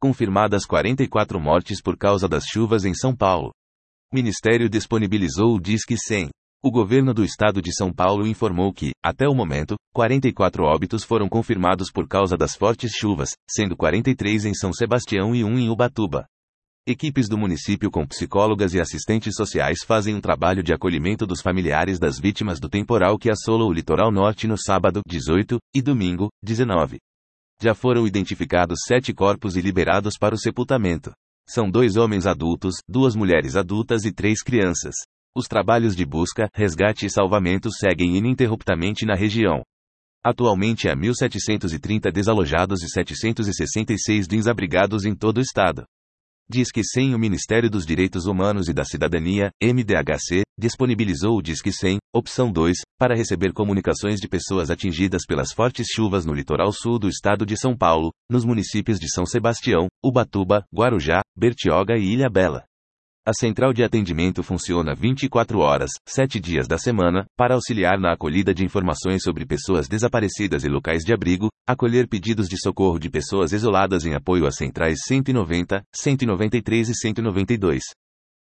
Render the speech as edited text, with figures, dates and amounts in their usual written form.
Confirmadas 44 mortes por causa das chuvas em São Paulo. O Ministério disponibilizou o Disque 100. O governo do estado de São Paulo informou que, até o momento, 44 óbitos foram confirmados por causa das fortes chuvas, sendo 43 em São Sebastião e 1 em Ubatuba. Equipes do município com psicólogas e assistentes sociais fazem um trabalho de acolhimento dos familiares das vítimas do temporal que assolou o litoral norte no sábado, 18, e domingo, 19. Já foram identificados 7 corpos e liberados para o sepultamento. São 2 homens adultos, 2 mulheres adultas e 3 crianças. Os trabalhos de busca, resgate e salvamento seguem ininterruptamente na região. Atualmente há 1.730 desalojados e 766 desabrigados em todo o estado. Disque 100. O Ministério dos Direitos Humanos e da Cidadania, MDHC, disponibilizou o Disque 100, opção 2, para receber comunicações de pessoas atingidas pelas fortes chuvas no litoral sul do estado de São Paulo, nos municípios de São Sebastião, Ubatuba, Guarujá, Bertioga e Ilhabela. A central de atendimento funciona 24 horas, 7 dias da semana, para auxiliar na acolhida de informações sobre pessoas desaparecidas e locais de abrigo, acolher pedidos de socorro de pessoas isoladas em apoio às centrais 190, 193 e 192.